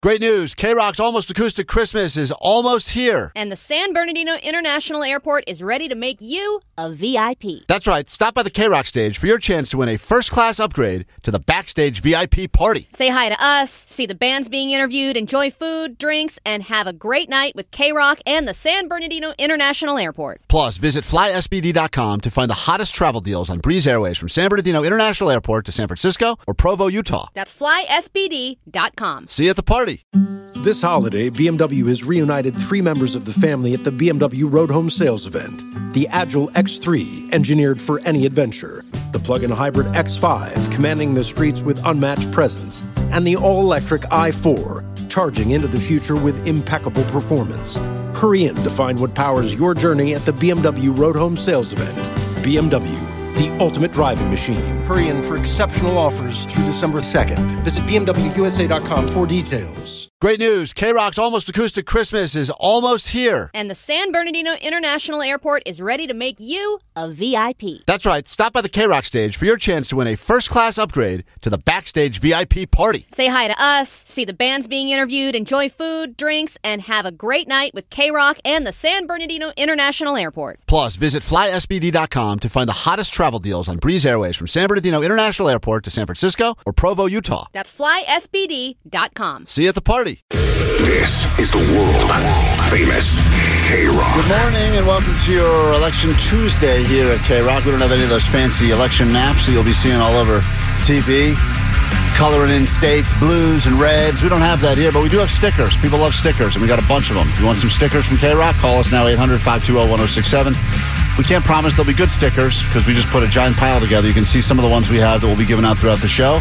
Great news. K-Rock's Almost Acoustic Christmas is almost here. And the San Bernardino International Airport is ready to make you a VIP. That's right. Stop by the K-Rock stage for your chance to win a first-class upgrade to the Backstage VIP party. Say hi to us, see the bands being interviewed, enjoy food, drinks, and have a great night with K-Rock and the San Bernardino International Airport. Plus, visit flysbd.com to find the hottest travel deals on Breeze Airways from San Bernardino International Airport to San Francisco or Provo, Utah. That's flysbd.com. See you at the party. This holiday, BMW has reunited 3 members of the family at the BMW Road Home Sales event. The Agile X3, engineered for any adventure. The plug-in hybrid X5, commanding the streets with unmatched presence. And the all-electric i4, charging into the future with impeccable performance. Hurry in to find what powers your journey at the BMW Road Home Sales event. BMW, the ultimate driving machine. Hurry in for exceptional offers through December 2nd. Visit BMWUSA.com for details. Great news. K-Rock's Almost Acoustic Christmas is almost here. And the San Bernardino International Airport is ready to make you a VIP. That's right. Stop by the K-Rock stage for your chance to win a first-class upgrade to the Backstage VIP party. Say hi to us, see the bands being interviewed, enjoy food, drinks, and have a great night with K-Rock and the San Bernardino International Airport. Plus, visit flysbd.com to find the hottest travel deals on Breeze Airways from San Bernardino International Airport to San Francisco or Provo, Utah. That's flysbd.com. See you at the party. This is the world-famous K-Rock. Good morning and welcome to your Election Tuesday here at K-Rock. We don't have any of those fancy election maps that you'll be seeing all over TV. Coloring in states, blues and reds. We don't have that here, but we do have stickers. People love stickers, and we got a bunch of them. If you want some stickers from K-Rock, call us now, 800-520-1067. We can't promise they'll be good stickers because we just put a giant pile together. You can see some of the ones we have that we'll be giving out throughout the show.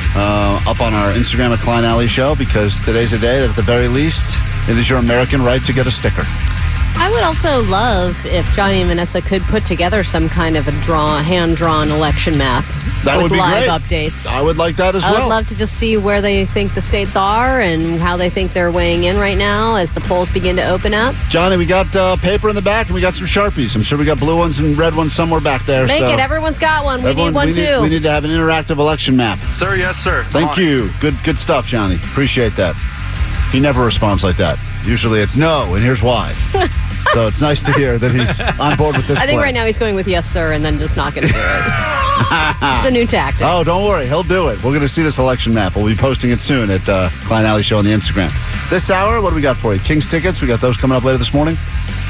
Up on our Instagram at Klein Alley Show, because today's a day that at the very least it is your American right to get a sticker. I would also love if Johnny and Vanessa could put together some kind of a hand-drawn election map That would with be live great. updates. I would like that as well. I would love to just see where they think the states are and how they think they're weighing in right now as the polls begin to open up. Johnny, we got paper in the back and we got some Sharpies. I'm sure we got blue ones and red ones somewhere back there. Make it. Everyone's got one. We need one too. We need to have an interactive election map. Sir, yes, sir. Thank you. Good stuff, Johnny. Appreciate that. He never responds like that. Usually it's no, and here's why. So it's nice to hear that he's on board with this I think plan. right now he's going with yes, sir, and then just not going to do it. It's a new tactic. Oh, don't worry. He'll do it. We're going to see this election map. We'll be posting it soon at Klein Alley Show on the Instagram. This hour, what do we got for you? King's tickets. We got those coming up later this morning.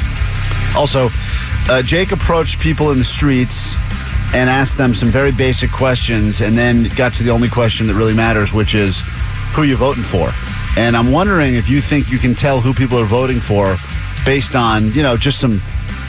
Also, Jake approached people in the streets and asked them some very basic questions and then got to the only question that really matters, which is who you voting for. And I'm wondering if you think you can tell who people are voting for based on, just some,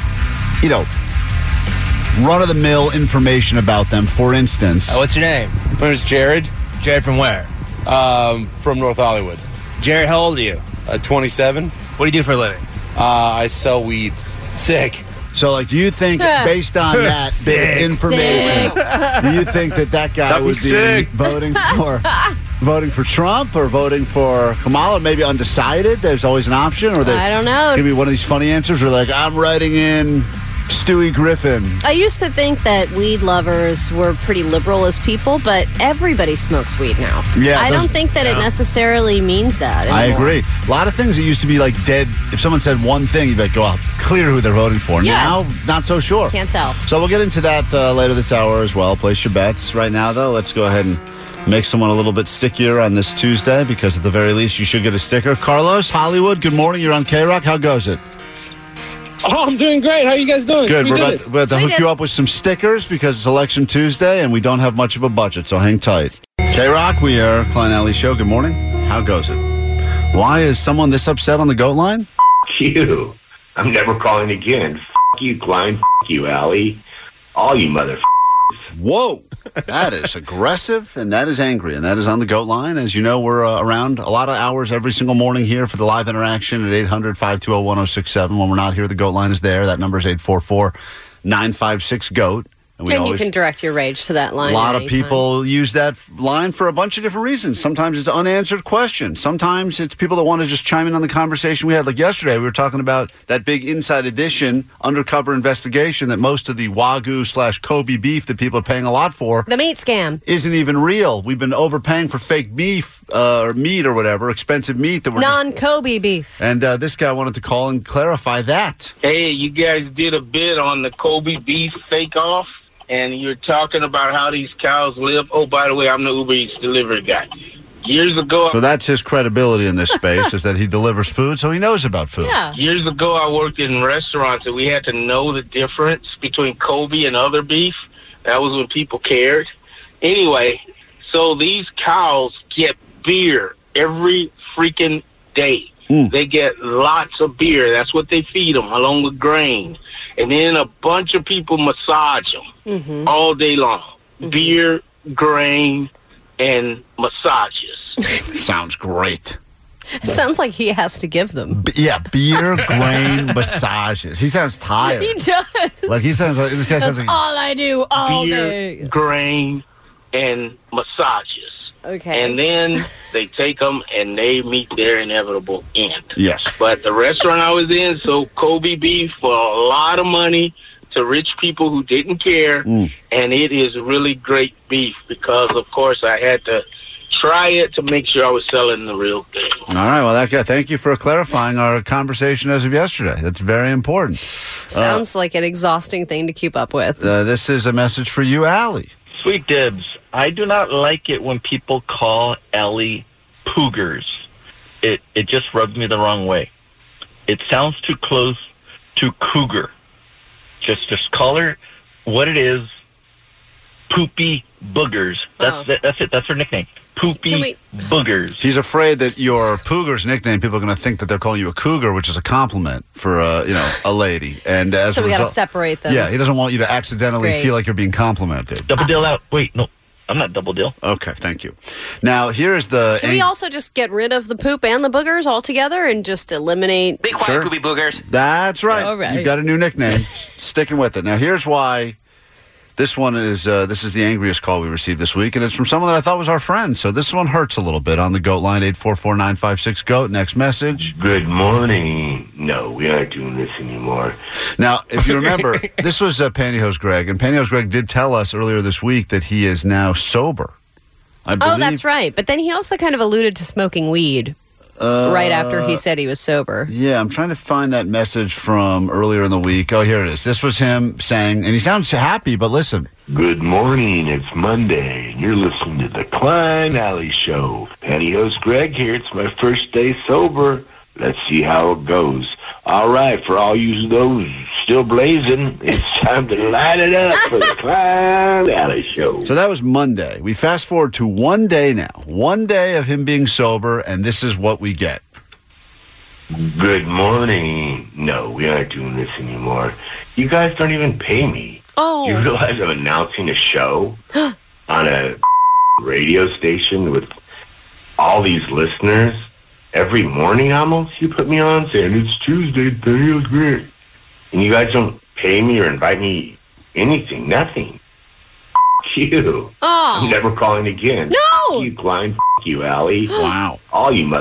run-of-the-mill information about them. For instance. What's your name? My name is Jared. Jared from where? From North Hollywood. Jared, how old are you? 27. What do you do for a living? I sell weed. Sick. So, do you think, based on that bit of information, do you think that guy would be voting for Trump or voting for Kamala? Maybe undecided? There's always an option? Or I don't know. Give me one of these funny answers or I'm writing in Stewie Griffin. I used to think that weed lovers were pretty liberal as people, but everybody smokes weed now. Yeah, I don't think that it necessarily means that anymore. I agree. A lot of things that used to be dead. If someone said one thing, you'd be like, well, clear who they're voting for. Yes. Now, not so sure. Can't tell. So we'll get into that later this hour as well. Place your bets. Right now, though, let's go ahead and make someone a little bit stickier on this Tuesday, because at the very least, you should get a sticker. Carlos, Hollywood, good morning. You're on K-Rock. How goes it? Oh, I'm doing great. How are you guys doing? Good. We're about to hook you up with some stickers because it's Election Tuesday and we don't have much of a budget, so hang tight. K-Rock, we are Klein Alley Show. Good morning. How goes it? Why is someone this upset on the GOAT line? F*** you. I'm never calling again. F*** you, Klein. F*** you, Allie. All you motherfuckers. Whoa. That is aggressive, and that is angry, and that is on the GOAT line. As you know, we're around a lot of hours every single morning here for the live interaction at 800-520-1067. When we're not here, the GOAT line is there. That number is 844-956-GOAT. And we And you always, can direct your rage to that line. a lot of anytime. people use that line for a bunch of different reasons. Sometimes it's unanswered questions. Sometimes it's people that want to just chime in on the conversation we had. Like yesterday, we were talking about that big Inside Edition undercover investigation that most of the Wagyu/Kobe beef that people are paying a lot for The meat scam. isn't even real. We've been overpaying for fake beef or meat or whatever, expensive meat that we're just... Non-Kobe beef. And this guy wanted to call and clarify that. Hey, you guys did a bit on the Kobe beef fake off, and you're talking about how these cows live. Oh, by the way, I'm the Uber Eats delivery guy. Years ago, So that's his credibility in this space, is that he delivers food, so he knows about food. Yeah. years ago, I worked in restaurants, and we had to know the difference between Kobe and other beef. That was when people cared. Anyway, so these cows get beer every freaking day. They get lots of beer. That's what they feed them, along with grain. And then a bunch of people massage them all day long. Beer, grain, and massages. Sounds great. Sounds like he has to give them. Beer, grain, massages. He sounds tired. He does. Like he sounds like this guy sounds That's like all I do all Beer, day. grain, and massages. Okay. And then they take them and they meet their inevitable end. yes. But the restaurant I was in sold Kobe beef for a lot of money to rich people who didn't care. And it is really great beef because, of course, I had to try it to make sure I was selling the real thing. All right. Well, that guy. Thank you for clarifying our conversation as of yesterday. That's very important. Sounds like an exhausting thing to keep up with. This is a message for you, Allie. Sweet dibs. I do not like it when people call Ellie Poogers. It just rubs me the wrong way. It sounds too close to cougar. Just call her what it is. Poopy boogers. That's it. That's her nickname. Poopy boogers. He's afraid that your Pooger's nickname, people are going to think that they're calling you a cougar, which is a compliment for a lady. And as So a we got to result- separate them. Yeah, he doesn't want you to accidentally Great. feel like you're being complimented. Double deal out. Wait, no. I'm not double deal. Okay, thank you. Now, here's the... Can we also just get rid of the poop and the boogers altogether and just eliminate... Be quiet, Sure. Poopy Boogers. That's right. All right. You've got a new nickname. Sticking with it. Now, here's why this one is this is the angriest call we received this week, and it's from someone that I thought was our friend. So this one hurts a little bit on the GOAT line, 844-956-GOAT. Next message. Good morning. No, we aren't doing this anymore. Now, if you remember, this was Pantyhose Greg, and Pantyhose Greg did tell us earlier this week that he is now sober. I believe. Oh, that's right. But then he also kind of alluded to smoking weed right after he said he was sober. Yeah, I'm trying to find that message from earlier in the week. Oh, here it is. This was him saying, and he sounds happy, but listen. Good morning. It's Monday, and you're listening to the Klein Alley Show. Pantyhose Greg here. It's my first day sober. Let's see how it goes. All right, for all you those still blazing, it's time to light it up for the Klein Alley Show. So that was Monday. We fast forward to one day now. One day of him being sober, and this is what we get. Good morning. No, we aren't doing this anymore. You guys don't even pay me. Oh. You realize I'm announcing a show on a radio station with all these listeners every morning almost? You put me on saying, it's Tuesday, Daniel's great. And you guys don't pay me or invite me anything, nothing. You. Oh. I'm never calling again. No! F you, Klein. F you, Allie. Wow. All you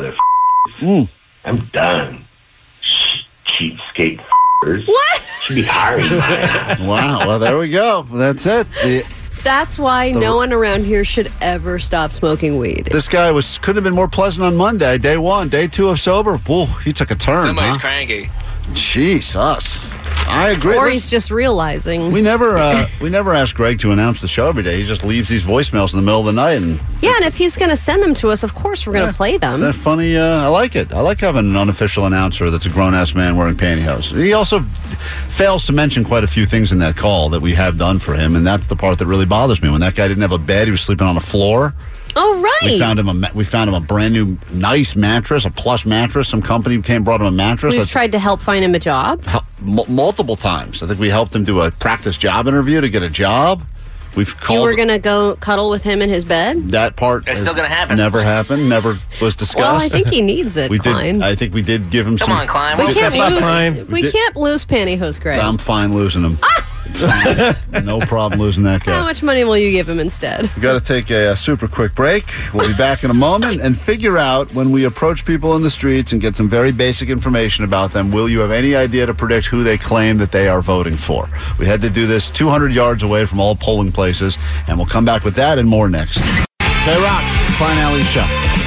I'm done. Cheapskate f***ers. What? Should be hiring my ass. Wow. Well, there we go. That's it. That's why no one around here should ever stop smoking weed. This guy couldn't have been more pleasant on Monday, day one. Day two of sober, whoa, he took a turn. Somebody's huh? cranky. Jesus. I agree. Or Listen, he's just realizing. we never ask Greg to announce the show every day. He just leaves these voicemails in the middle of the night. And Yeah, and if he's going to send them to us, of course we're going to play them. they're funny. I like it. I like having an unofficial announcer that's a grown-ass man wearing pantyhose. He also fails to mention quite a few things in that call that we have done for him, and that's the part that really bothers me. When that guy didn't have a bed, he was sleeping on a floor. Oh, right. We found him a brand new nice mattress, a plush mattress. Some company brought him a mattress. We've tried to help find him a job. Multiple times. I think we helped him do a practice job interview to get a job. We've called. You were going to go cuddle with him in his bed? That part. It's still gonna happen. Never happened. Never was discussed. Well, I think he needs it, we Klein. did. I think we did give him some. Come on, Klein. We We'll can't step up. lose. We can't lose pantyhose, Greg. I'm fine losing him. No problem losing that guy. How much money will you give him instead? We've got to take a super quick break. We'll be back in a moment and figure out when we approach people in the streets and get some very basic information about them, will you have any idea to predict who they claim that they are voting for? We had to do this 200 yards away from all polling places, and we'll come back with that and more next. K-Rock, Klein Alley Show.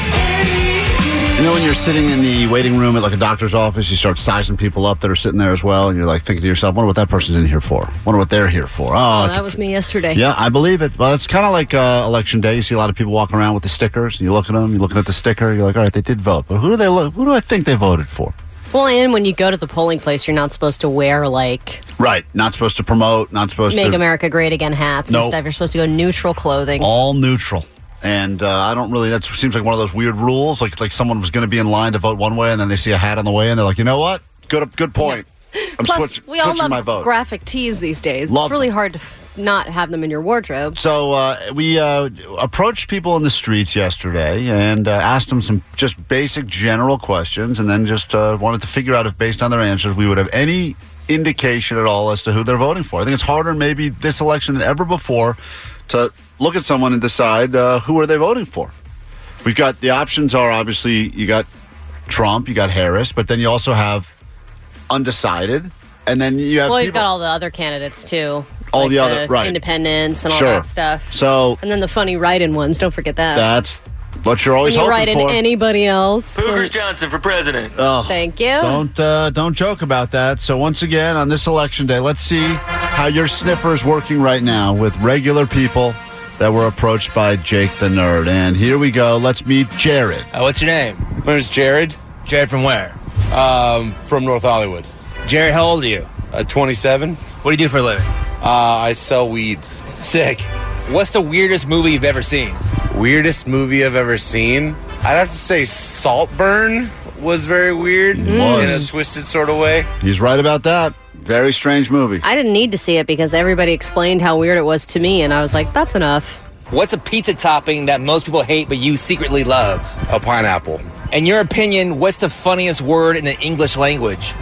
You know when you're sitting in the waiting room at like a doctor's office, you start sizing people up that are sitting there as well, and you're like thinking to yourself, wonder what that person's in here for. Wonder what they're here for. Oh, that was me yesterday. Yeah, I believe it. Well, it's kind of like Election Day. You see a lot of people walking around with the stickers, and you look at them, you're looking at the sticker, you're like, all right, they did vote. But who do I think they voted for? Well, and when you go to the polling place, you're not supposed to wear, like... Right. Not supposed to promote, not supposed to... Make America Great Again hats and stuff. You're supposed to go neutral clothing. All neutral. And I don't really... That seems like one of those weird rules. Like someone was going to be in line to vote one way, and then they see a hat on the way, and they're like, you know what? Good point. I'm Plus, we all switching my love vote. graphic tees these days. Love it's really hard to not have them in your wardrobe. So we approached people in the streets yesterday and asked them some just basic general questions, and then just wanted to figure out if, based on their answers, we would have any indication at all as to who they're voting for. I think it's harder maybe this election than ever before to look at someone and decide who are they voting for. We've got the options are obviously you got Trump, you got Harris, but then you also have undecided, and then you have you've got all the other candidates too. All like the other right. independents and all that stuff. So and then the funny write-in ones. Don't forget that. That's what you're always when you hoping write in for. Anybody else? Boogers Johnson for president. Oh, thank you. Don't joke about that. So once again on this election day, let's see how your sniffer is working right now with regular people that were approached by Jake the Nerd. And here we go. Let's meet Jared. What's your name? My name's Jared. Jared from where? From North Hollywood. Jared, how old are you? 27. What do you do for a living? I sell weed. Sick. What's the weirdest movie you've ever seen? Weirdest movie I've ever seen? I'd have to say Saltburn was very weird. It was. In a twisted sort of way. He's right about that. Very strange movie. I didn't need to see it because everybody explained how weird it was to me, and I was like, that's enough. What's a pizza topping that most people hate but you secretly love? A pineapple. In your opinion, what's the funniest word in the English language?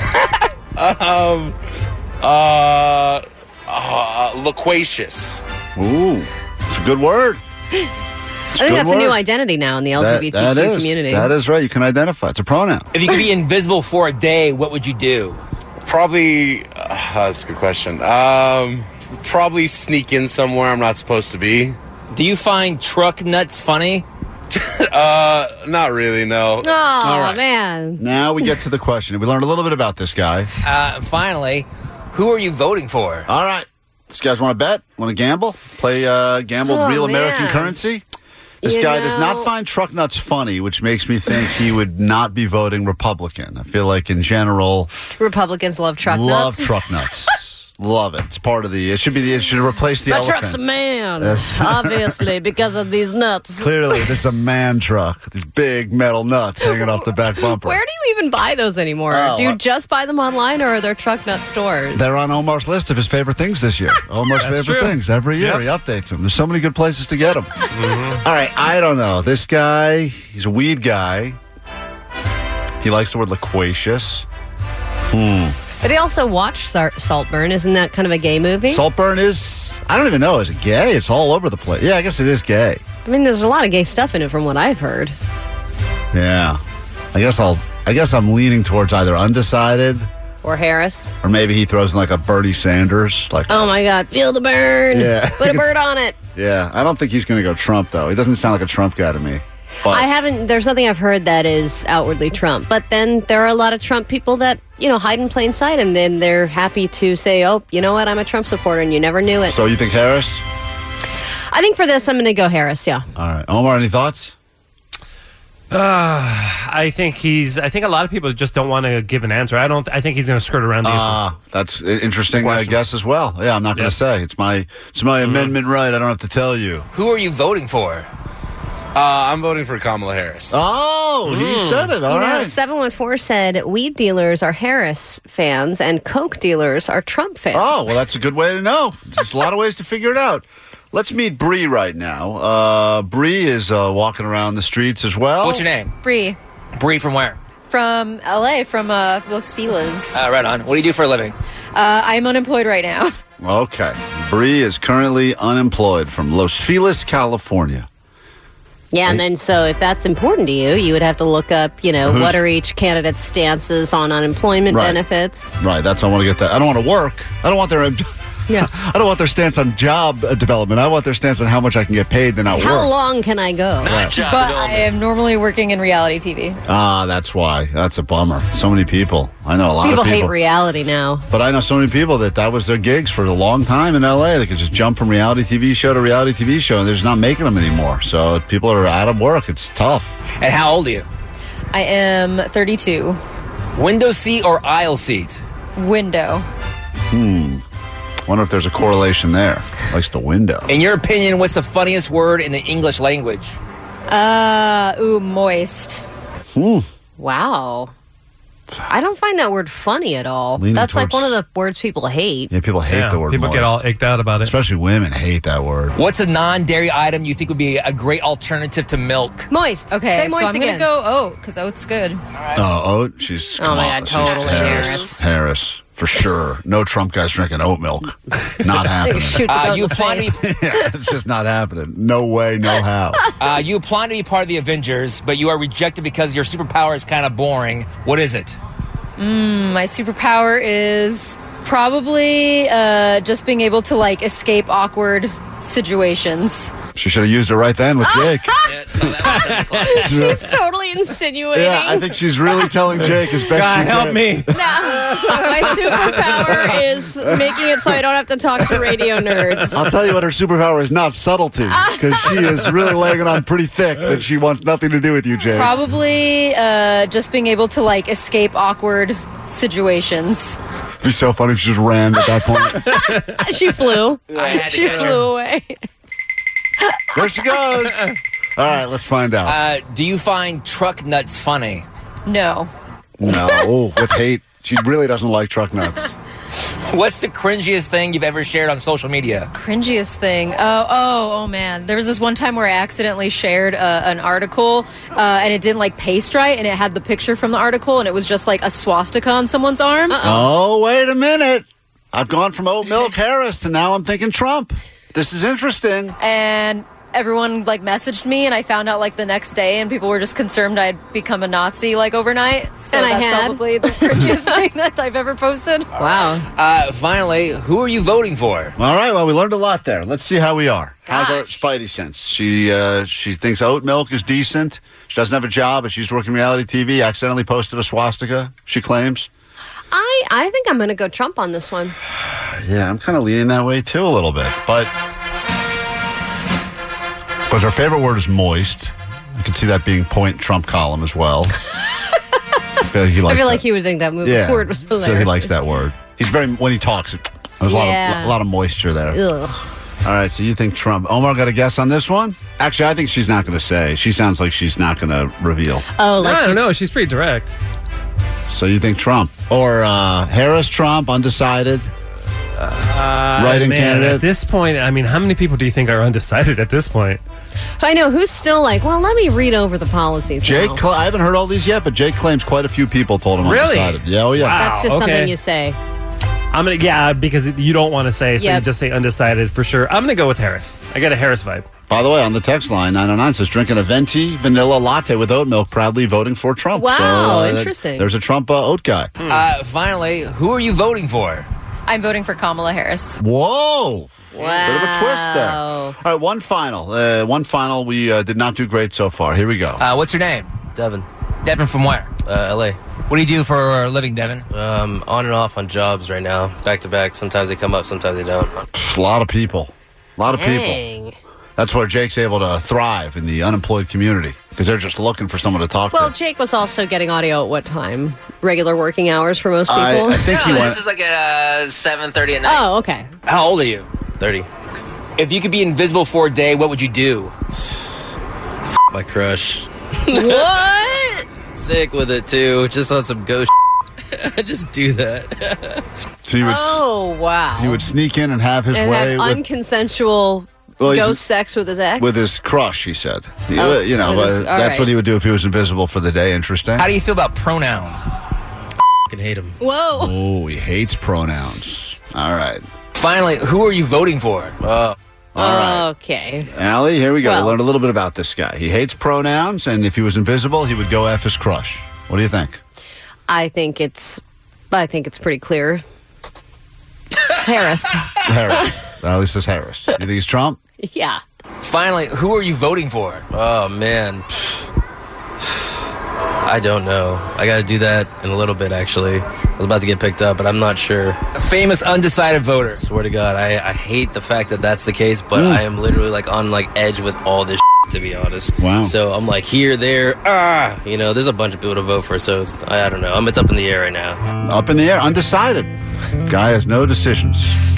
Loquacious. Ooh, it's a good word. I think that's a new identity now in the LGBTQ community. That is right. You can identify. It's a pronoun. If you could be invisible for a day, what would you do? Probably, that's a good question. Probably sneak in somewhere I'm not supposed to be. Do you find truck nuts funny? Not really, no. Oh, All right. man. Now we get to the question. We learned a little bit about this guy. Finally, who are you voting for? All right. These guys want to bet? Want to gamble? Play gamble real American currency? This guy does not find truck nuts funny, which makes me think he would not be voting Republican. I feel like in general, Republicans love truck nuts. Love truck nuts. Love it. It's part of the. It should replace the My elephant. truck's a man, Yes. obviously, because of these nuts. Clearly, this is a man truck. These big metal nuts hanging off the back bumper. Where do you even buy those anymore? Oh, Do you just buy them online, or are there truck nut stores? They're on Omar's list of his favorite things this year. Omar's favorite things. Every year he updates them. There's so many good places to get them. All right, I don't know. This guy, he's a weed guy. He likes the word loquacious. But he also watched Saltburn. Isn't that kind of a gay movie? Saltburn is, I don't even know, is it gay? It's all over the place. Yeah, I guess it is gay. I mean, there's a lot of gay stuff in it from what I've heard. Yeah. I guess I'm leaning towards either undecided Or Harris. or maybe he throws in like a Bernie Sanders. Like, Oh my God, feel the burn. Yeah. Put a bird on it. yeah, I don't think he's going to go Trump though. He doesn't sound like a Trump guy to me. But There's nothing I've heard that is outwardly Trump. But then there are a lot of Trump people that, hide in plain sight, and then they're happy to say, oh, you know what, I'm a Trump supporter, and you never knew it. So you think Harris? I think for this, I'm going to go Harris, yeah. All right. Omar, any thoughts? I think a lot of people just don't want to give an answer. I think he's going to skirt around the issue. That's interesting, I guess, as well. Yeah, I'm not going to say. It's my amendment right. I don't have to tell you. Who are you voting for? I'm voting for Kamala Harris. Oh, he said it. All right. 714 said weed dealers are Harris fans and Coke dealers are Trump fans. Oh, well, that's a good way to know. There's a lot of ways to figure it out. Let's meet Bree right now. Bree is walking around the streets as well. What's your name? Bree. Bree from where? From LA, from Los Feliz. Right on. What do you do for a living? I'm unemployed right now. Okay. Bree is currently unemployed from Los Feliz, California. Yeah, and then so if that's important to you, you would have to look up, what are each candidate's stances on unemployment benefits. Right, that's I want to get that. I don't want to work. I don't want their I don't want their stance on job development. I want their stance on how much I can get paid to not work. How long can I go? Right. But I am normally working in reality TV. That's why. That's a bummer. So many people. I know a lot of people. People hate reality now. But I know so many people that was their gigs for a long time in L.A. They could just jump from reality TV show to reality TV show, and they're just not making them anymore. So people are out of work. It's tough. And how old are you? I am 32. Window seat or aisle seat? Window. Wonder if there's a correlation there. Likes the window. In your opinion, what's the funniest word in the English language? Moist. Wow. I don't find that word funny at all. That's like one of the words people hate. Yeah, people hate the word People moist. get all icked out about it. Especially women hate that word. What's a non-dairy item you think would be a great alternative to milk? Moist. Okay, Say moist so I'm again. going to go oat, because oat's good. She's... Oh, my God, she's totally Harris. Harris. For sure. No Trump guys drinking oat milk. Not happening. Shoot the goat in the face. Yeah, it's just not happening. No way, no how. You apply to be part of the Avengers, but you are rejected because your superpower is kind of boring. What is it? My superpower is probably just being able to, escape awkward situations. She should have used it right then with Jake. She's totally insinuating. Yeah, I think she's really telling Jake as best God, she can. help me. My superpower is making it so I don't have to talk to radio nerds. I'll tell you what her superpower is not subtlety, because she is really laying it on pretty thick that she wants nothing to do with you, Jake. Probably just being able to, escape awkward situations. It'd be so funny if she just ran at that point. She flew. She flew away. There she goes. All right, let's find out. Do you find truck nuts funny? No. No, with hate. She really doesn't like truck nuts. What's the cringiest thing you've ever shared on social media? Cringiest thing. Oh man. There was this one time where I accidentally shared an article and it didn't paste right, and it had the picture from the article, and it was just a swastika on someone's arm. Oh, wait a minute. I've gone from oat milk Harris to now I'm thinking Trump. This is interesting. And everyone messaged me, and I found out the next day, and people were just concerned I'd become a Nazi overnight. So And I that's had. probably the cringiest thing that I've ever posted. Wow. Finally, who are you voting for? All right, well, we learned a lot there. Let's see how we are. How's our spidey sense? She thinks oat milk is decent. She doesn't have a job, but she's working reality TV. Accidentally posted a swastika, she claims. I think I'm going to go Trump on this one. Yeah, I'm kind of leaning that way, too, a little bit. But her favorite word is moist. I could see that being point Trump column as well. I feel like he would think that word was I feel hilarious. he likes that word. He's very, when he talks, there's a lot of moisture there. Ugh. All right, so you think Trump. Omar, got a guess on this one? Actually, I think she's not going to say. She sounds like she's not going to reveal. Oh, I don't know. She's pretty direct. So you think Trump. Or Harris, Trump, undecided? Write-in candidate? At this point, how many people do you think are undecided at this point? I know. Who's still let me read over the policies Jake, now. I haven't heard all these yet, but Jake claims quite a few people told him Really? undecided. Yeah, oh yeah. Wow. That's just something you say. I'm gonna, because you don't want to say, so Yep. you just say undecided for sure. I'm gonna go with Harris. I got a Harris vibe. By the way, on the text line, 909 says, drinking a venti vanilla latte with oat milk, proudly voting for Trump. Wow, So, interesting. There's a Trump oat guy. Finally, who are you voting for? I'm voting for Kamala Harris. Whoa. Wow. Bit of a twist there. All right, one final. We did not do great so far. Here we go. What's your name? Devin. Devin from where? LA. What do you do for a living, Devin? On and off on jobs right now. Back to back. Sometimes they come up, sometimes they don't. A lot of people. Dang. That's where Jake's able to thrive in the unemployed community, because they're just looking for someone to talk Well, to. Jake was also getting audio at what time? Regular working hours for most people? I think he went. This is at 7:30 at night. Oh, okay. How old are you? 30. If you could be invisible for a day, what would you do? My crush. What? Sick with it too. Just on some ghost. I just do that. So he would, Oh, wow. he would sneak in and have his and way have with, unconsensual Well, he's- ghost sex with his ex? with his crush, he said. He- Oh, you know, with his- all that's right. what he would do if he was invisible for the day. Interesting. How do you feel about pronouns? Fucking hate him. Whoa. Oh, he hates pronouns. All right. Finally, who are you voting for? All right. Okay. Allie, here we go. Well- We learned a little bit about this guy. He hates pronouns, and if he was invisible, he would go F his crush. What do you think? I think it's pretty clear. Harris. Harris. Allie says Harris. You think he's Trump? Yeah. Finally, who are you voting for? Oh, man. I don't know. I got to do that in a little bit, actually. I was about to get picked up, but I'm not sure. A famous undecided voter. I swear to God, I hate the fact that that's the case, but I am literally on edge with all this to be honest. Wow. So I'm here, there, there's a bunch of people to vote for, so I don't know. It's up in the air right now. Up in the air, undecided. Guy has no decisions.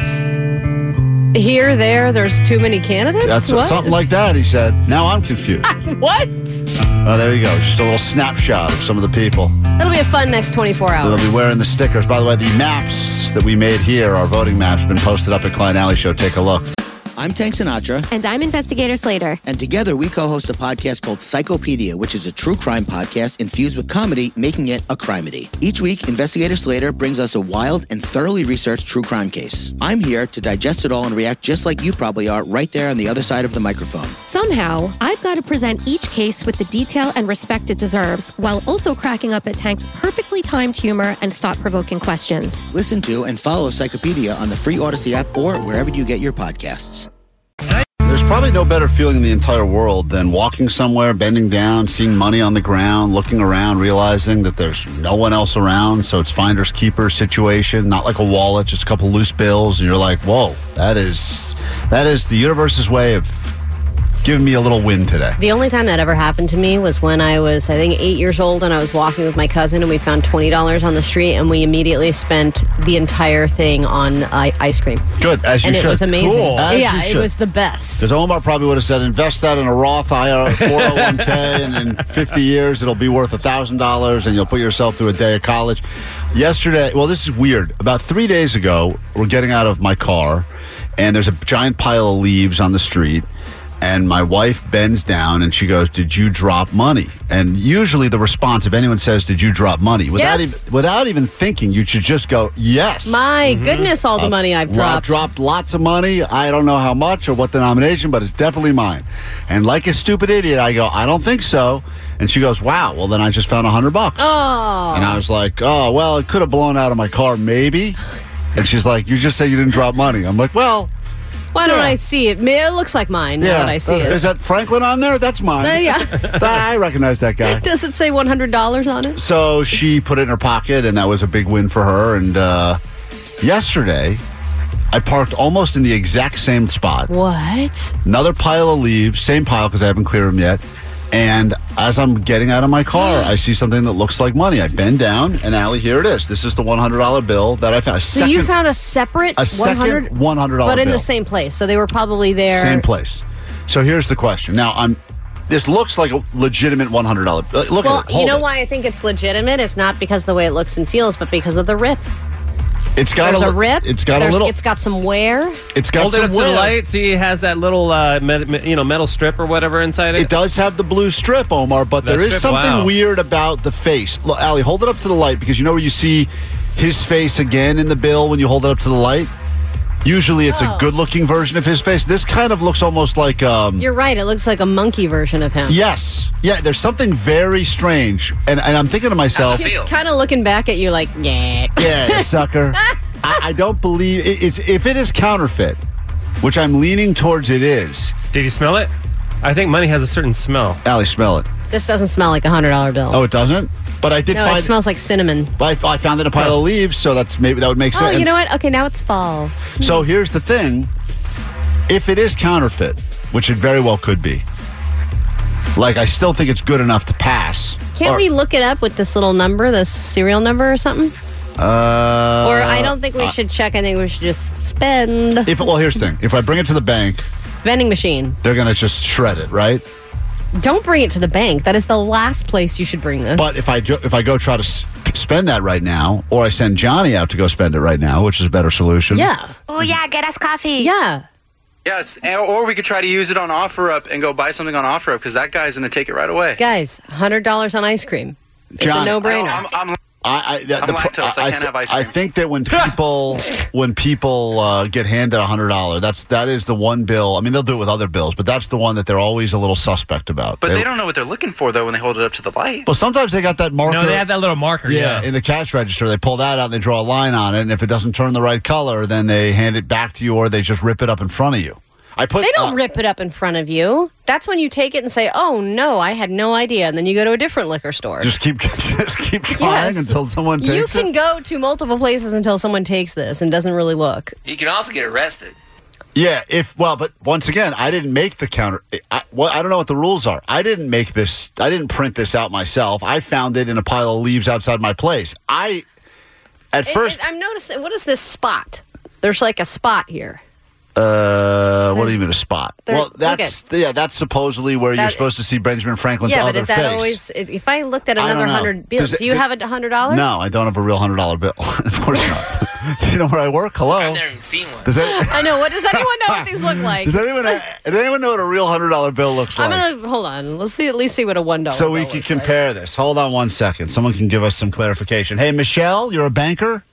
Here, there's too many candidates? That's What? something like that, he said. Now I'm confused. What? Oh, there you go. Just a little snapshot of some of the people. That'll be a fun next 24 hours. They'll be wearing the stickers. By the way, the maps that we made here, our voting maps, have been posted up at Klein Alley Show. Take a look. I'm Tank Sinatra. And I'm Investigator Slater. And together we co-host a podcast called Psychopedia, which is a true crime podcast infused with comedy, making it a crimedy. Each week, Investigator Slater brings us a wild and thoroughly researched true crime case. I'm here to digest it all and react just like you probably are right there on the other side of the microphone. Somehow, I've got to present each case with the detail and respect it deserves, while also cracking up at Tank's perfectly timed humor and thought-provoking questions. Listen to and follow Psychopedia on the free Odyssey app or wherever you get your podcasts. There's probably no better feeling in the entire world than walking somewhere, bending down, seeing money on the ground, looking around, realizing that there's no one else around. So it's finders keepers situation, not like a wallet, just a couple loose bills. And you're like, whoa, that is the universe's way of giving me a little win today. The only time that ever happened to me was when I was, 8 years old, and I was walking with my cousin, and we found $20 on the street, and we immediately spent the entire thing on ice cream. Good, as you and should. And it was amazing. Cool. Yeah, it was the best. Because Omar probably would have said, invest that in a Roth IRA 401k, and in 50 years, it'll be worth $1,000, and you'll put yourself through a day of college. Yesterday, well, this is weird. About 3 days ago, we're getting out of my car, and there's a giant pile of leaves on the street. And my wife bends down and she goes, "Did you drop money?" And usually the response, if anyone says, "Did you drop money?" without even thinking, you should just go, "Yes." My goodness, all the money I've dropped. Dropped lots of money. I don't know how much or what denomination, but it's definitely mine. And like a stupid idiot, I go, "I don't think so." And she goes, "Wow, well then I just found $100." Oh. And I was like, "Oh, well, it could have blown out of my car, maybe." And she's like, "You just said you didn't drop money." I'm like, "Well, why don't I see it? It looks like mine now that I see it. Is that Franklin on there? That's mine. Yeah. I recognize that guy. Does it say $100 on it? So she put it in her pocket, and that was a big win for her. And yesterday, I parked almost in the exact same spot. What? Another pile of leaves, same pile because I haven't cleared them yet. And as I'm getting out of my car, I see something that looks like money. I bend down, and Allie, here it is. This is the $100 bill that I found. So you found a separate $100 but in bill. the same place. So they were probably there. Same place. So here's the question. Now, this looks like a legitimate $100. Look at it. You know why I think it's legitimate? It's not because of the way it looks and feels, but because of the rip. It's got There's a rip. It's got a little. It's got some wear. It's got Hold some it up to wear. the light. See, it has that little, metal strip or whatever inside it. It does have the blue strip, Omar, but there is something weird about the face. Look, Allie, hold it up to the light because you know where you see his face again in the bill when you hold it up to the light? Usually it's a good-looking version of his face. This kind of looks almost like... You're right. It looks like a monkey version of him. Yes. Yeah, there's something very strange. And I'm thinking to myself... He's kind of looking back at you like, yeah. Yeah, you sucker. I don't believe... if it is counterfeit, which I'm leaning towards it is... Did you smell it? I think money has a certain smell. Allie, smell it. This doesn't smell like a $100 bill. Oh, it doesn't? But I did find... it smells like cinnamon. I found it in a pile of leaves, so that would make sense. Oh, you know what? Okay, now it's fall. So here's the thing. If it is counterfeit, which it very well could be, I still think it's good enough to pass. Can't we look it up with this little number, this serial number or something? Or I don't think we should check. I think we should just spend. Well, here's the thing. If I bring it to the bank... Vending machine. They're going to just shred it, right? Don't bring it to the bank. That is the last place you should bring this. But if I go try to spend that right now, or I send Johnny out to go spend it right now, which is a better solution. Yeah. Oh, yeah, get us coffee. Yeah. Yes, or we could try to use it on OfferUp and go buy something on OfferUp because that guy's going to take it right away. Guys, $100 on ice cream. It's a no-brainer. I'm lactose. I can't have ice cream. I think that when people get handed $100, that is the one bill. I mean, they'll do it with other bills, but that's the one that they're always a little suspect about. But they don't know what they're looking for, though, when they hold it up to the light. Well, sometimes they got that marker. No, they have that little marker. Yeah, in the cash register. They pull that out and they draw a line on it, and if it doesn't turn the right color, then they hand it back to you or they just rip it up in front of you. They don't rip it up in front of you. That's when you take it and say, "Oh no, I had no idea," and then you go to a different liquor store. Just keep trying until someone takes it. You can go to multiple places until someone takes this and doesn't really look. You can also get arrested. Yeah, but once again, I didn't make the counter. I don't know what the rules are. I didn't make this. I didn't print this out myself. I found it in a pile of leaves outside my place. I'm noticing. What is this spot? There's like a spot here. What do you mean a spot? Well, that's supposedly where you're supposed to see Benjamin Franklin's other face. Yeah, but is that always? If I looked at another $100 bill, do you have $100? No, I don't have a real $100 bill. Of course not. Do you know where I work? Hello. I've never even seen one. I know. What does anyone know what these look like? Does anyone know what a real $100 bill looks like? I'm gonna hold on. Let's at least see what a $1. So we can compare this. Hold on 1 second. Someone can give us some clarification. Hey, Michelle, you're a banker.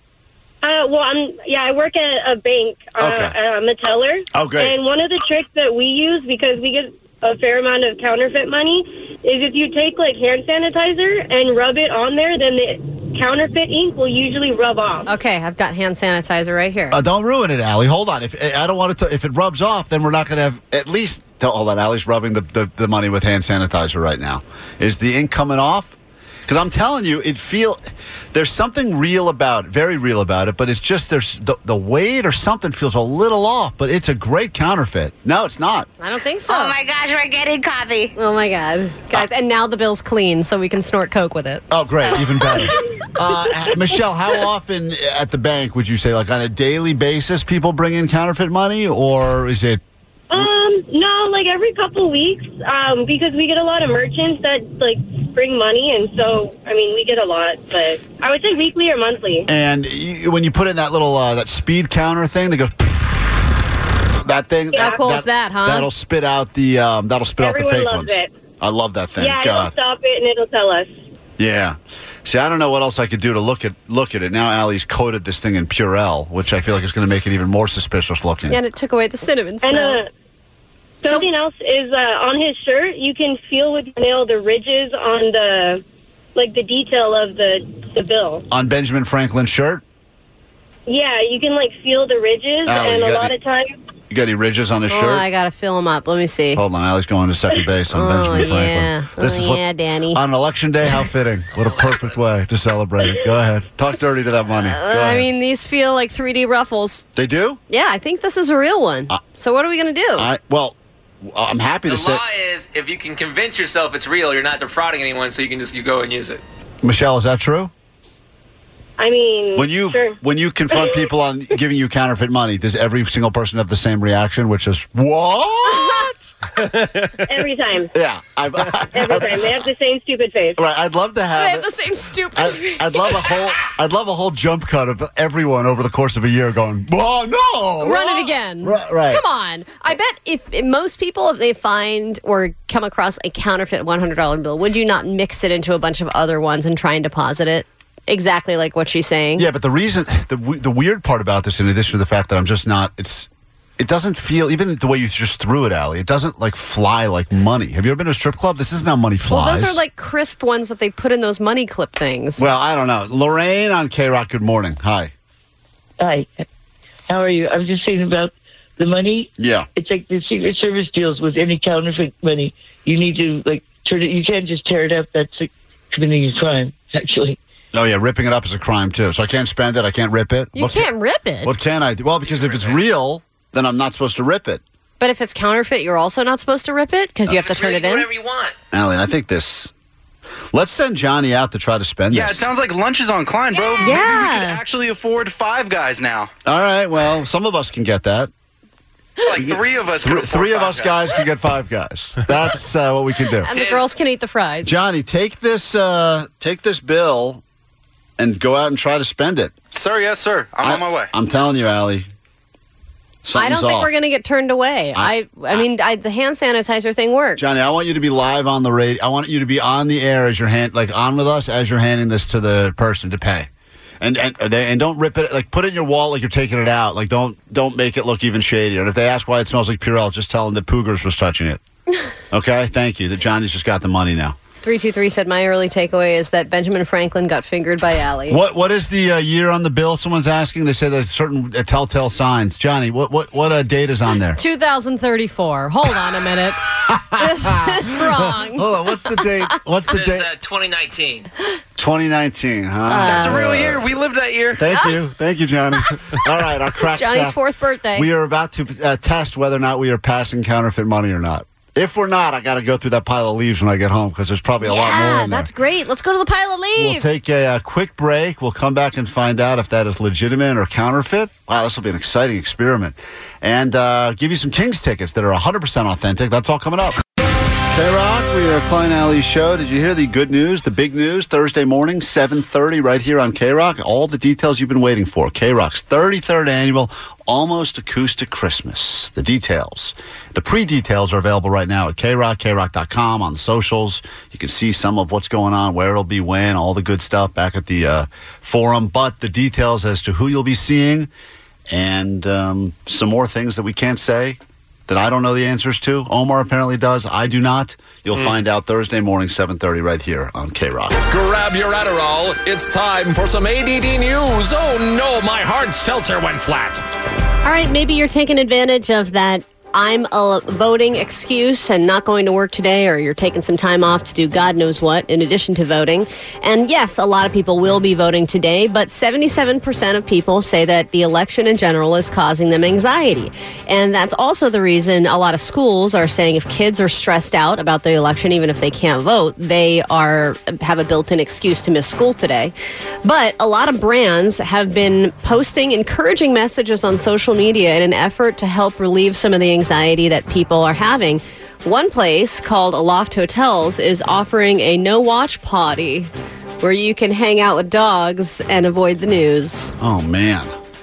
I work at a bank. I'm a teller. Oh, great. And one of the tricks that we use, because we get a fair amount of counterfeit money, is if you take like hand sanitizer and rub it on there, then the counterfeit ink will usually rub off. Okay, I've got hand sanitizer right here. Don't ruin it, Allie. Hold on. If I don't want it to, if it rubs off, then we're not going to have at least. Hold on, Allie's rubbing the money with hand sanitizer right now. Is the ink coming off? Because I'm telling you, there's something very real about it, but it's just there's the weight or something feels a little off, but it's a great counterfeit. No, it's not. I don't think so. Oh my gosh, we're getting coffee. Oh my God. Guys, and now the bill's clean, so we can snort Coke with it. Oh, great. Even better. Michelle, how often at the bank would you say, like on a daily basis, people bring in counterfeit money, or is it? No, like every couple weeks, because we get a lot of merchants that like bring money, and so we get a lot. But I would say weekly or monthly. And when you put in that little that speed counter thing that goes, that thing. How cool is that, huh? That'll spit out the Everyone the fake loves ones. It. I love that thing. Yeah, God. it'll stop it and it'll tell us. Yeah. See, I don't know what else I could do to look at it. Now Allie's coated this thing in Purell, which I feel like is going to make it even more suspicious looking. Yeah, and it took away the cinnamon smell. And something else is on his shirt, you can feel with your nail the ridges on the detail of the bill. On Benjamin Franklin's shirt? Yeah, you can feel the ridges, and a lot of times. You got any ridges on his shirt? I got to fill them up. Let me see. Hold on, Allie's going to second base on Benjamin Franklin. Yeah, Danny. On election day, how fitting. What a perfect way to celebrate it. Go ahead. Talk dirty to that money. These feel like 3D ruffles. They do? Yeah, I think this is a real one. So what are we going to do? I'm happy to say. The law is if you can convince yourself it's real, you're not defrauding anyone, so you go and use it. Michelle, is that true? Sure. When you confront people on giving you counterfeit money, does every single person have the same reaction, which is, what? Every time. Yeah. Every time. They have the same stupid face. Right. I'd love to have. They have the same stupid face. I'd love a whole jump cut of everyone over the course of a year going, oh, no. Run it again. Right. Come on. I bet if most people, if they find or come across a counterfeit $100 bill, would you not mix it into a bunch of other ones and try and deposit it? Exactly like what she's saying. Yeah, but the weird part about this, in addition to the fact that I'm just not, it doesn't feel, even the way you just threw it, Allie, it doesn't fly like money. Have you ever been to a strip club? This isn't how money flies. Well, those are crisp ones that they put in those money clip things. Well, I don't know. Lorraine on K-Rock, good morning. Hi. Hi. How are you? I was just saying about the money. Yeah. It's like the Secret Service deals with any counterfeit money. You need to turn it. You can't just tear it up. That's committing a crime, actually. Oh, yeah, ripping it up is a crime, too. So I can't spend it, I can't rip it? You can't rip it. What can I do? Well, because if it's real, then I'm not supposed to rip it. But if it's counterfeit, you're also not supposed to rip it because you have to turn it in? Whatever you want. Allie, I think this... Let's send Johnny out to try to spend this. Yeah, it sounds like lunch is on Klein, bro. Yeah. Maybe we could actually afford Five Guys now. All right, well, some of us can get that. Three of us could afford Three of Five us Guys. guys can get Five Guys. That's what we can do. And the girls can eat the fries. Johnny, take this bill and go out and try to spend it. Sir, yes, sir. I'm on my way. I'm telling you, Allie. I don't think off. we're going to get turned away. I mean, the hand sanitizer thing works. Johnny, I want you to be live on the radio. I want you to be on the air as on with us as you're handing this to the person to pay. And don't rip it. Like, put it in your wallet like you're taking it out. Like, don't make it look even shadier. And if they ask why it smells like Purell, just tell them that Poogers was touching it. Okay? Thank you. That Johnny's just got the money now. 323 said, my early takeaway is that Benjamin Franklin got fingered by Allie. What is the year on the bill? Someone's asking. They say there's certain telltale signs. Johnny, what date is on there? 2034. Hold on a minute. This is wrong. Hold on. What's the date? What's the date? 2019. 2019, huh? That's a real year. We lived that year. Thank you, Johnny. All right, our crack Johnny's stuff. fourth birthday. We are about to test whether or not we are passing counterfeit money or not. If we're not, I got to go through that pile of leaves when I get home because there's probably a lot more in there. That's great. Let's go to the pile of leaves. We'll take a quick break. We'll come back and find out if that is legitimate or counterfeit. Wow, this will be an exciting experiment. And give you some Kings tickets that are 100% authentic. That's all coming up. K-Rock, we are Klein Alley's show. Did you hear the good news, the big news? Thursday morning, 7:30, right here on K-Rock. All the details you've been waiting for. K-Rock's 33rd annual Almost Acoustic Christmas. The details. The pre-details are available right now at K-Rock, KRock.com, on the socials. You can see some of what's going on, where it'll be, when, all the good stuff back at the forum. But the details as to who you'll be seeing and some more things that we can't say that I don't know the answers to. Omar apparently does. I do not. You'll find out Thursday morning, 7:30, right here on K-Rock. Grab your Adderall. It's time for some ADD news. Oh, no, my hard seltzer went flat. All right, maybe you're taking advantage of that I'm a voting excuse and not going to work today, or you're taking some time off to do God knows what in addition to voting. And yes, a lot of people will be voting today, but 77% of people say that the election in general is causing them anxiety. And that's also the reason a lot of schools are saying if kids are stressed out about the election, even if they can't vote, they have a built-in excuse to miss school today. But a lot of brands have been posting encouraging messages on social media in an effort to help relieve some of the anxiety that people are having. One place called Aloft Hotels is offering a no-watch party where you can hang out with dogs and avoid the news. Oh, man.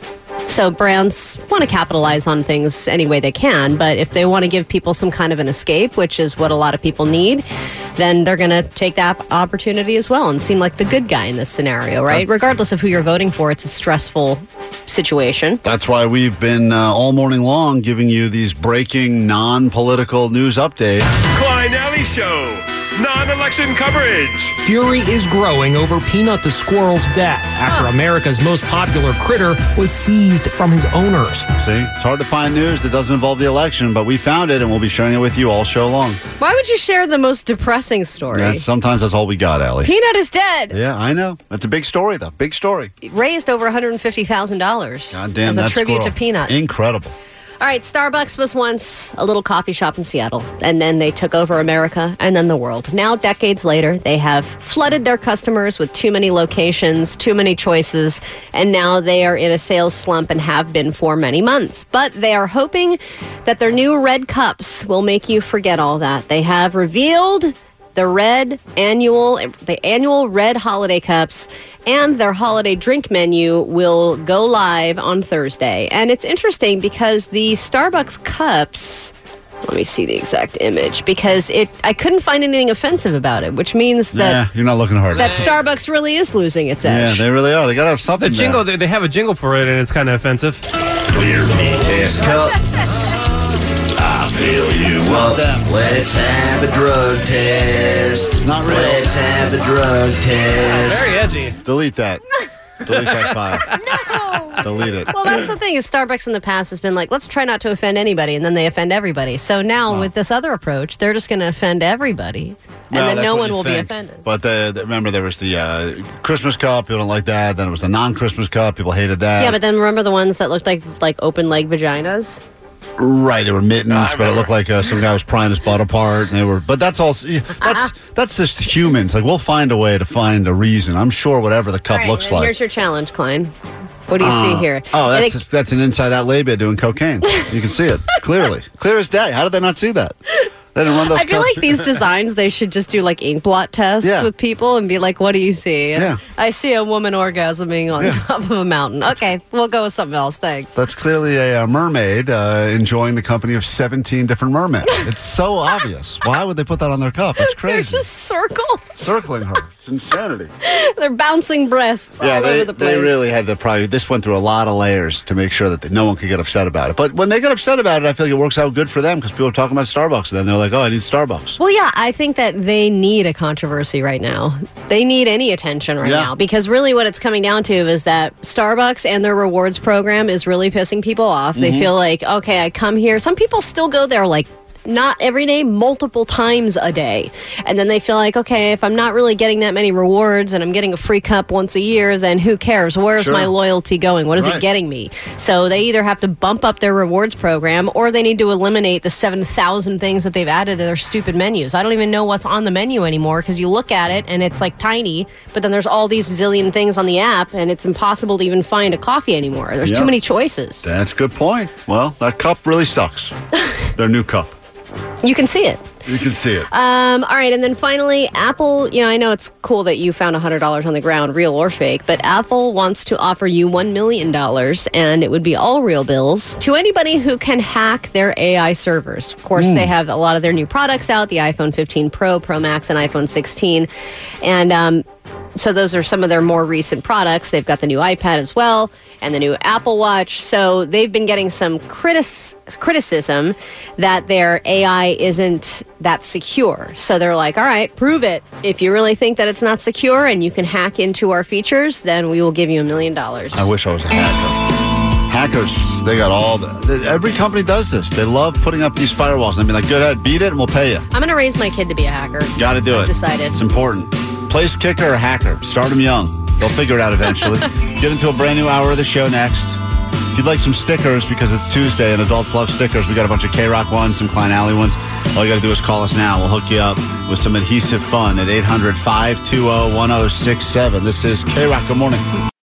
So brands want to capitalize on things any way they can, but if they want to give people some kind of an escape, which is what a lot of people need, then they're going to take that opportunity as well and seem like the good guy in this scenario, right? Regardless of who you're voting for, it's a stressful situation. That's why we've been all morning long giving you these breaking non-political news updates. Klein Alley Show. Non-election coverage. Fury is growing over Peanut the squirrel's death after America's most popular critter was seized from his owners. See, it's hard to find news that doesn't involve the election, but we found it and we'll be sharing it with you all show long. Why would you share the most depressing story? Sometimes that's all we got, Allie. Peanut is dead. Yeah, I know. That's a big story, though. Big story. Raised over $150,000 Goddamn, as a tribute to Peanut. Incredible. All right, Starbucks was once a little coffee shop in Seattle, and then they took over America and then the world. Now, decades later, they have flooded their customers with too many locations, too many choices, and now they are in a sales slump and have been for many months. But they are hoping that their new red cups will make you forget all that. They have revealed the annual red holiday cups, and their holiday drink menu will go live on Thursday. And it's interesting because the Starbucks cups, let me see the exact image, because I couldn't find anything offensive about it, which means that you're not looking hard. That Starbucks really is losing its edge. Yeah, they really are. They got to have something. The jingle, they have a jingle for it, and it's kind of offensive. Clear me test cup. I feel you up. Let's have a drug test. Not real. Let's have a drug test. Very edgy. Delete that. Delete that file. No. Delete it. Well, that's the thing is Starbucks in the past has been like, let's try not to offend anybody, and then they offend everybody. So now with this other approach, they're just going to offend everybody, and then no one will be offended. But remember, there was the Christmas cup. People don't like that. Then it was the non-Christmas cup. People hated that. Yeah, but then remember the ones that looked like open leg vaginas? Right, they were mittens, but it looked like some guy was prying his butt apart, and they were. But that's all. That's just humans. Like, we'll find a way to find a reason. I'm sure whatever the cup looks like. Here's your challenge, Klein. What do you see here? Oh, that's an inside-out labia doing cocaine. You can see it clearly, clear as day. How did they not see that? They didn't run those I feel cups. like these designs, they should just do like ink blot tests Yeah. with people and be like, what do you see? And Yeah. I see a woman orgasming on top of a mountain. Okay, we'll go with something else. Thanks. That's clearly a mermaid enjoying the company of 17 different mermen. It's so obvious. Why would they put that on their cup? That's They're crazy. just circles. Circling her. It's insanity. They're bouncing breasts all over the place. They really had this went through a lot of layers to make sure that no one could get upset about it. But when they get upset about it, I feel like it works out good for them because people are talking about Starbucks and then they're like, oh, I need Starbucks. Well, yeah, I think that they need a controversy right now. They need any attention right now because really what it's coming down to is that Starbucks and their rewards program is really pissing people off. They feel like, okay, I come here. Some people still go there like not every day, multiple times a day. And then they feel like, okay, if I'm not really getting that many rewards and I'm getting a free cup once a year, then who cares? Where's my loyalty going? What is it getting me? So they either have to bump up their rewards program or they need to eliminate the 7,000 things that they've added to their stupid menus. I don't even know what's on the menu anymore because you look at it and it's like tiny, but then there's all these zillion things on the app and it's impossible to even find a coffee anymore. There's too many choices. That's a good point. Well, that cup really sucks. Their new cup. You can see it. You can see it. All right, and then finally, Apple, I know it's cool that you found $100 on the ground, real or fake, but Apple wants to offer you $1 million, and it would be all real bills, to anybody who can hack their AI servers. Of course, they have a lot of their new products out, the iPhone 15 Pro, Pro Max, and iPhone 16, and so those are some of their more recent products. They've got the new iPad as well and the new Apple Watch. So they've been getting some criticism that their AI isn't that secure. So they're like, all right, prove it. If you really think that it's not secure and you can hack into our features, then we will give you $1 million. I wish I was a hacker. Hackers, they got every company does this. They love putting up these firewalls and be like, go ahead, beat it and we'll pay you. I'm going to raise my kid to be a hacker. Got to do I've it. decided. It's important. Place kicker or hacker. Start them young. They'll figure it out eventually. Get into a brand new hour of the show next. If you'd like some stickers because it's Tuesday and adults love stickers, we got a bunch of K-Rock ones, some Klein Alley ones. All you got to do is call us now. We'll hook you up with some adhesive fun at 800-520-1067. This is K-Rock. Good morning.